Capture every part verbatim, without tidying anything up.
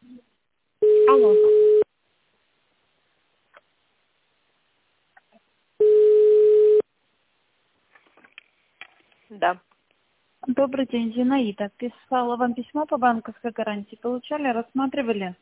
Алло. Да. Добрый день, Зинаида. Писала вам письмо по банковской гарантии. Получали, рассматривали?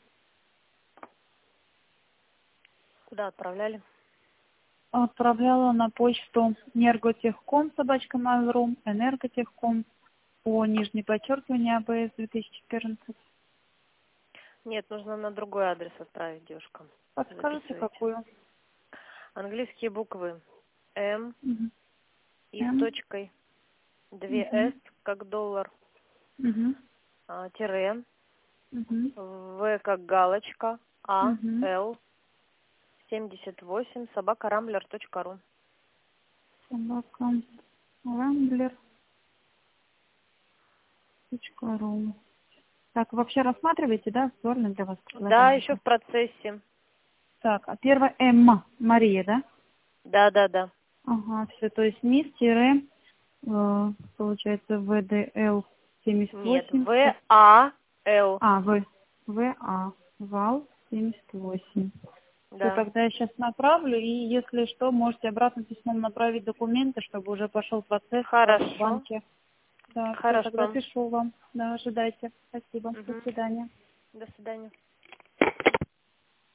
Куда отправляли? Отправляла на почту энерготехком, собачка mail.ru, энерготехком, по нижнее подчеркивание АБС две тысячи четырнадцать. Нет, нужно на другой адрес отправить, девушка. Подскажите, Записывайте. какую? Английские буквы М Угу. и с М. точкой, две Угу. С, как доллар, Угу. а, тире, Угу. В как галочка, А, Угу. Л, семьдесят восемь, собака рамблер точка ру. Собака. Рамблер. Точка ру. Так, вообще рассматриваете, да, актуально для вас Да, предложение? еще в процессе. Так, а первое М. Мария, да? Да, да, да. Ага, все, то есть низ тире, э, получается, вэ дэ эл семьдесят Нет, восемь. В, А, Л. А, В, вэ а, вал семьдесят восемь. Все, Да. тогда я сейчас направлю, и если что, можете обратно письмом направить документы, чтобы уже пошел процесс у вас в Хорошо. банке. Да, все, тогда Хорошо. пишу вам. Да, ожидайте. Спасибо. До Угу. свидания. До свидания.